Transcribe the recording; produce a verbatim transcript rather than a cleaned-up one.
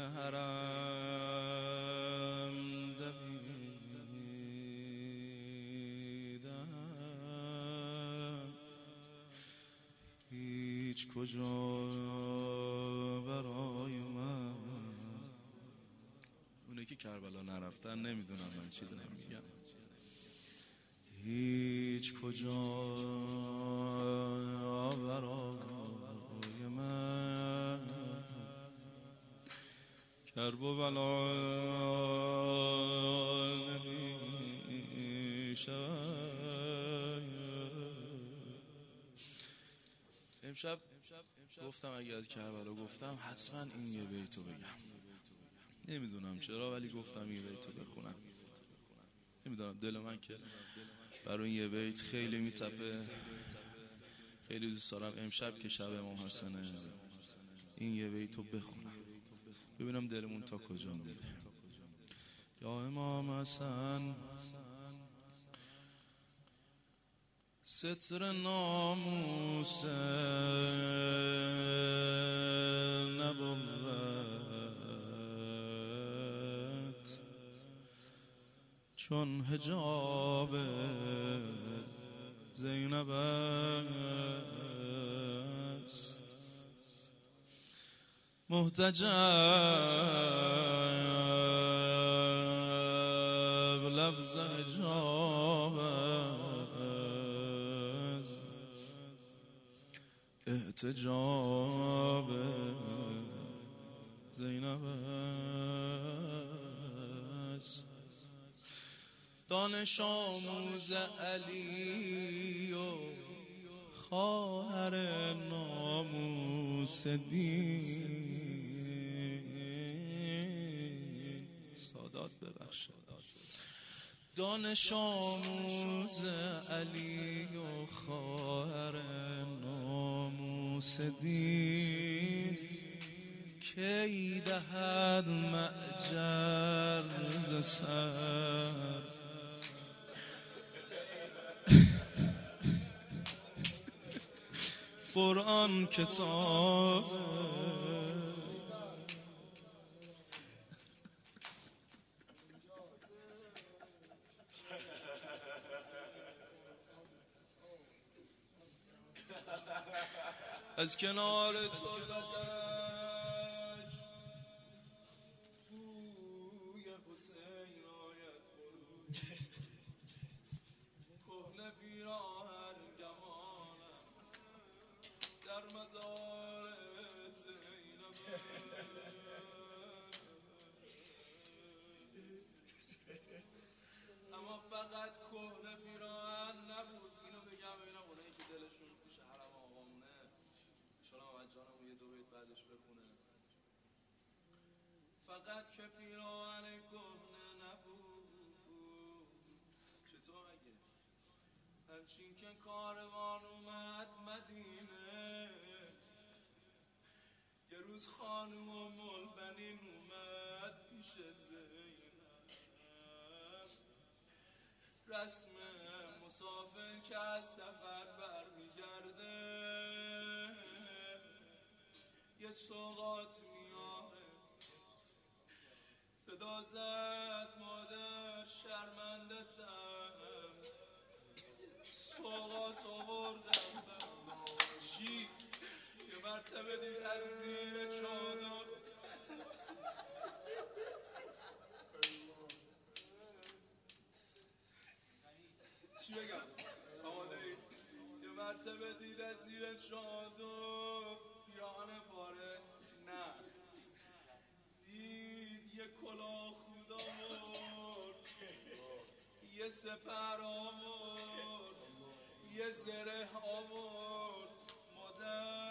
حرم دویدم، هیچ کجا برای من. اونه که کربلا نرفتن نمیدونم من چی دارم میگم. هیچ کجا برای من کرب و بلا نمیشود. امشب گفتم اگه از کربلا گفتم حتما این یه بیتو بگم. نمیدونم چرا ولی گفتم یه بیتو بخونم. نمیدونم دل من که برای یه بیت خیلی میتپه. خیلی دوست دارم امشب که شب امام حسنه این یه بیتو بخونم ببینم دلمون تا کجا میره. یا امام حسن ستر ناموس نبوت، چون حجاب زینب است. محتجب لفظ حجاب است، احتجاب زینب است. دانش آموز علی و خواهر ناموس دین، سادات ببخشد. دانش آموز علی و خواهر ناموس دین، کی دهد معجر ز سر. قرآن کتاب از کنار تو بوی حسین آید برو، کهنه پیراهن گمانم در مزار زینب. اما فقط کهنه پیراهن نبود. اینو بگم اینا اونایی که دلشون پیش حرم آقامونه انشالله محمد جانم یه دو بیت بعدش بخونه. فقط که پیراهن کهنه نبود، چطور اگه همچین که کاروان اومد مدینه، یه روز خانوم ام البنین اومد پیش زینب. رسم مسافر که از سفر برمیگرده یه سوغات میاره. صدا زد مادر شرمنده تم، سوغات آوردم. چی؟ یه مرتبه دید از زیر چادر چی بگم؟ آماده ای؟ یه مرتبه دید از زیر چادر پیراهن پاره نه، دید یه کلاه خود آورد، یه سپر آورد، یه زره آورد. مادر